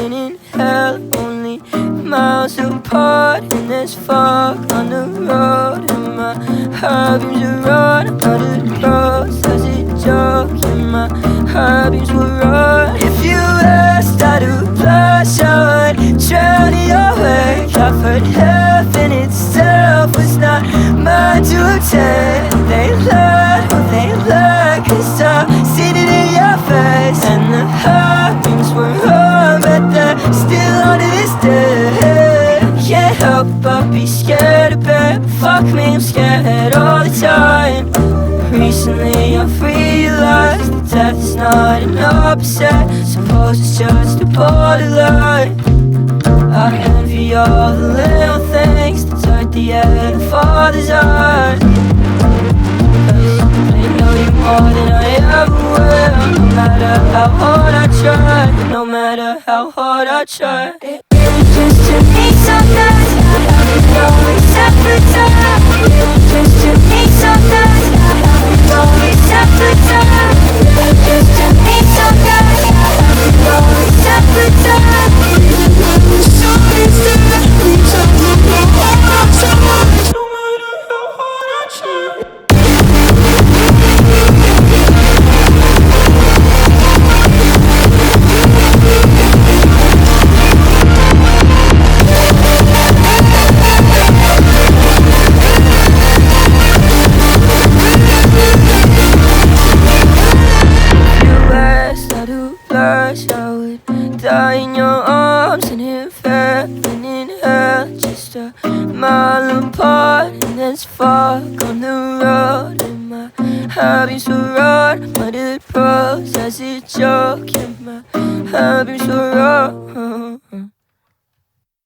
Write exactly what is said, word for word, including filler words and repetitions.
heaven and hell, only miles apart. And there's fog on the road, and my heart beams are run out of roads as a joke. And my heart beams will run. If you asked how to blush, I would drown in your wake. I've heard heaven itself was not mine to attend. They lied, oh they lied, 'cause I'm sitting in your face. And the heart beams were on, but they're still on to this day. Can't help but be scared of it. Fuck me, I'm scared all the time. Recently I've realized that death is not an opposite. Suppose it's just a borderline. I envy all the little things that hurt the end of father's heart. 'Cause they know you more than I ever will. No matter how hard I try, no matter how hard I try. It just took me so fast, I could go except for time. It just took me so fast, I could go except for time. It just took me so fast, I could go except for time. So instead, we talk about how I try, no matter how hard I try. I would die in your arms, and if heaven and hell just a mile apart. And there's fog on the road, and my heart beats will run, but it rose as a joke. And my heart beats will run.